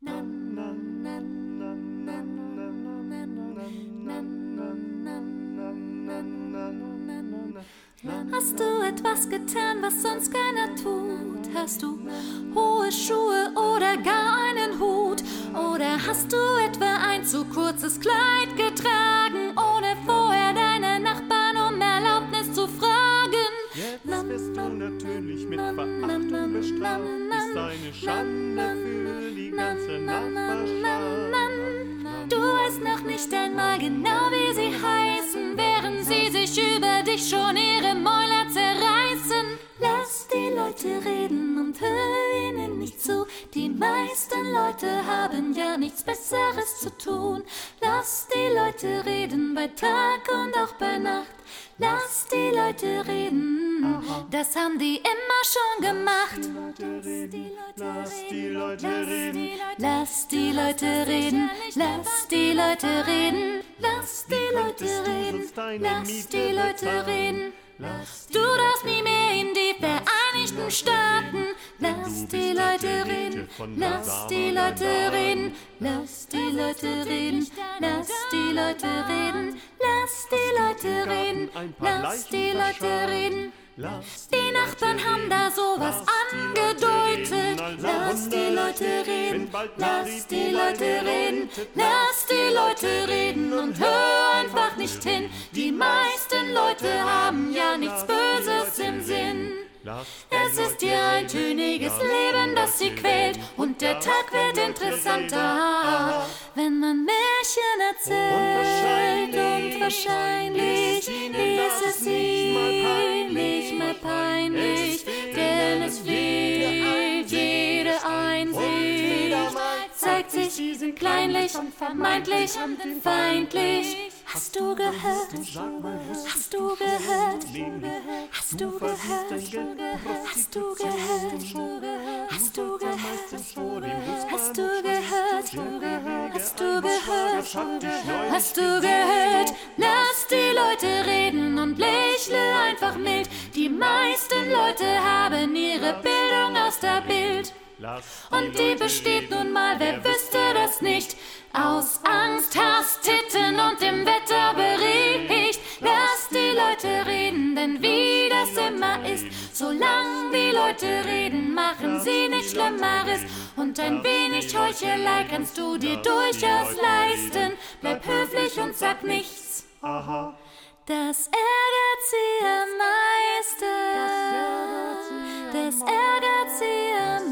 Hast du etwas getan, was sonst keiner tut? Hast du hohe Schuhe oder gar einen Hut? Oder hast du etwa ein zu kurzes Kleid getragen, ohne vorher deine Nachbarn um Erlaubnis zu fragen? Jetzt wirst du natürlich mit Verachtung bestraft, ist eine Schande für die ganze Nachbarschaft. Du weißt noch nicht einmal genau, wie sie heißen, während sie sich über dich schon ihre Mäuler zerreißen. Lass die Leute reden und hör ihnen nicht zu. Die meisten Leute haben ja nichts Besseres zu tun. Lass die Leute reden bei Tag und auch bei Nacht. Lass die Leute reden, das haben die immer schon gemacht. Lass die Leute reden, lass die Leute reden, lass die Leute reden, lass die Leute reden, lass die Leute reden. Du darfst nie mehr in die Vereinigten Staaten. Lass die Leute reden, lass die Leute reden, lass die Leute reden, lass die Leute reden, lass die Leute reden, lass die Leute reden. Die Nachbarn haben da sowas angedeutet. Lass die Leute reden, lass die Leute reden, lass die Leute reden und hör einfach nicht hin. Die meisten Leute haben ja nichts Böses im Sinn. Es ist ihr eintöniges Leben, das sie quält, und der Tag wird interessanter, wenn man Märchen erzählt. Und wahrscheinlich ist es ziemlich mal peinlich, denn es fehlt jede Einsicht. Zeigt sich, sie sind kleinlich und vermeintlich feindlich. Hast du gehört? Hast du gehört? Hast du gehört? Hast du gehört? Hast du gehört? Hast du gehört? Hast du gehört? Hast du gehört? Lass die Leute reden und lächle einfach mild. Die meisten Leute haben ihre Bildung aus der Bild. Und die besteht nun mal, wer wüsste das nicht, aus Angst, Hass, Titten und dem Wetterbericht. Lass die Leute reden, denn wie das immer ist, solange die Leute reden, machen sie nichts Schlimmeres. Und ein wenig Heuchelei kannst du dir durchaus leisten. Bleib höflich und sag nichts. Das ärgert sie am meisten. Das ärgert sie am meisten.